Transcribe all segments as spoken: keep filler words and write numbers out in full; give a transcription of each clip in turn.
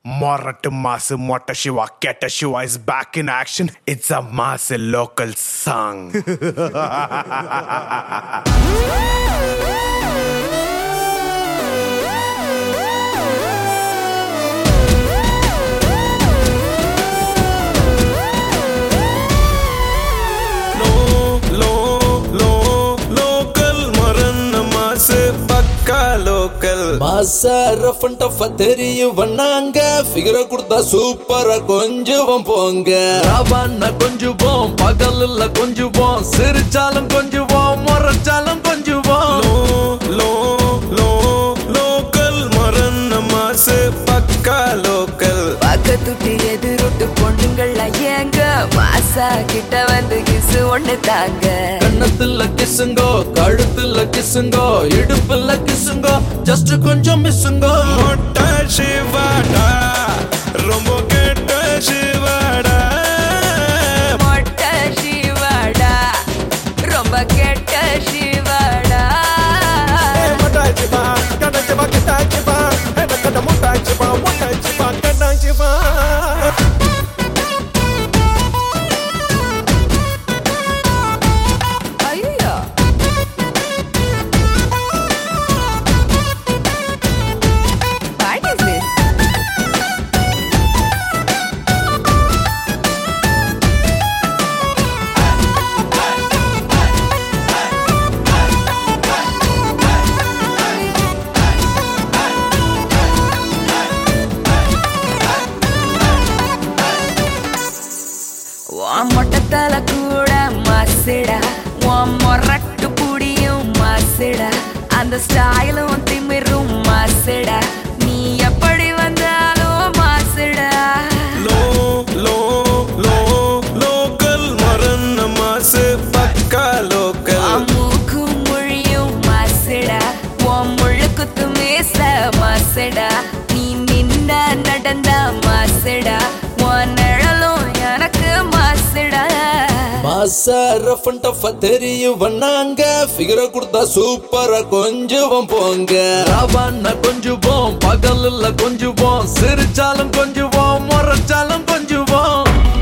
Morat Mass Mota Shiva Keta Shiva is back in action. It's a mass local song. மாசா rough and டஃப்பா தெரியும் வண்ணாங்க ஃபிகரை கொடுத்தா சூப்பரா கொஞ்சுவோம் போங்க ராவான்னா கொஞ்சுவோம் பகல்ல கொஞ்சுவோம் சிரிச்சாலும் கொஞ்சுவோம் முறைச்சாலும் கொஞ்சுவோம் லோ லோ லோக்கல் மரன்ன மாசு பக்கா லோக்கல் பக்கத்துட்டு எதிரொட்டு பொண்ணுங்கள் ஏங்க மாசா கிட்ட வந்து கிசு ஒண்ணு தாங்க கண்ணத்துல கிசுங்கோ கழுத்துல கிசுங்கோ இடுப்புல கிசுங்கோ ஜஸ்ட் கொஞ்சம் மிஸ்ஸுங்கோ மொட்டை சிவாடா ரொம்ப கெட்ட சிவாடா மொட்டை சிவாடா ரொம்ப கெட்ட சிவாடா மொட்டை சிவா கெட்ட சிவா கெட்ட சிவா கெட்ட மொட்டை சிவா மொட்டை சிவா கெட்ட சிவா மொட்டத்தல கூட மாசிடா உன் மொரட்டு புடியும் மாசிடா அந்த ஸ்டைலும் திமிரும் மாசிடா நீ எப்படி வந்தாலும் மாசிடா லோ லோ லோ லோக்கல் மரன்ன மாசு பக்கா லோக்கல் மூக்கும் மொழியும் மாசிடா உன் முழுக்குத்து மேச மாசிடா நீ நின்ன நடந்த மாசிடா உன் நிழலும் எனக்கு மாசிடா மாசா ரஃப் அண்ட் டஃப்பா தெரியும் வண்ணாங்க ஃபிகரை கொடுத்தா சூப்பரா கொஞ்சுவோம் போங்க ராவான்னா கொஞ்சுவோம் பகல்ல கொஞ்சுவோம் சிரிச்சாலும் கொஞ்சுவோம் முறைச்சாலும் கொஞ்சுவோம்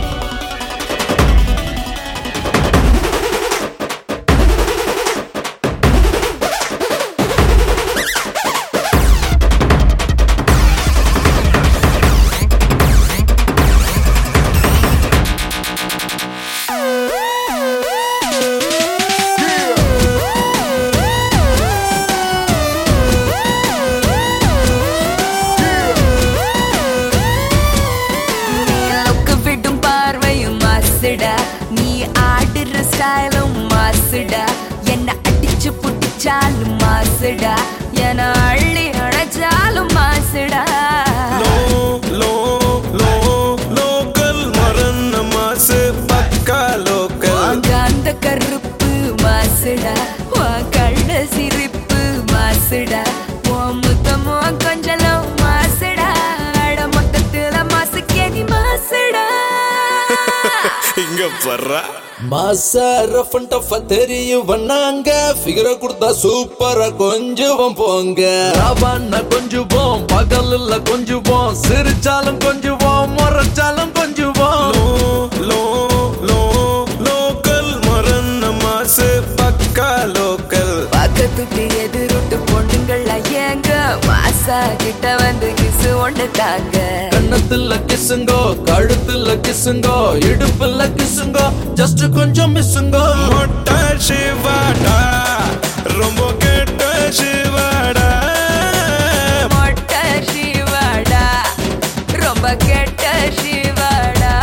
நீ ஆடுற ஸ்டைலும் மாசுடா என்ன அடிச்சு புடிச்சாலும் மாசுடா என அள்ளி அடைச்சாலும் மாசுடா லோ லோ லோ லோக்கல் மரன்ன மாசு பக்கா லோக்கல் அந்த கருப்பு மாசுடா உன் கள்ள சிரிப்பு மாசுடா உன் முத்தமோ கொஞ்சலும் மாசுடா அட மொத்தத்துல மாசுக்கே நீ மாசுடா இங்க பர்றா மாசா ரஃப் அண்ட் டஃப்பா தெரியும் வண்ணாங்க ஃபிகரை கொடுத்தா சூப்பரா கொஞ்சுவோம் போங்க ராவான்னா கொஞ்சுவோம் பகல்ல கொஞ்சுவோம் சிரிச்சாலும் கொஞ்சுவோம் முறைச்சாலும் கொஞ்சுவோம் லோ லோ லோக்கல் மரன்ன மாசு பக்கா லோக்கல் பக்கத்துட்டு எதிரொட்டு பொண்ணுங்கள் ஏங்க மாசா கிட்ட வந்து கிசு ஒண்ணு தாங்க கண்ணத்துல கிசுங்கோ கழுத்துல கிசுங்கோ இடுப்புல கிசுங்கோ ஜஸ்ட் கொஞ்சம் மிஸ்ஸுங்கோ மொட்டை சிவாடா ரொம்ப கெட்ட சிவாடா மொட்டை சிவாடா ரொம்ப கெட்ட சிவாடா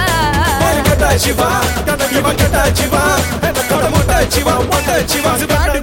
கெட்ட சிவா கெட்ட சிவா கெட்ட சிவா மொட்டை சிவா மொட்டை சிவா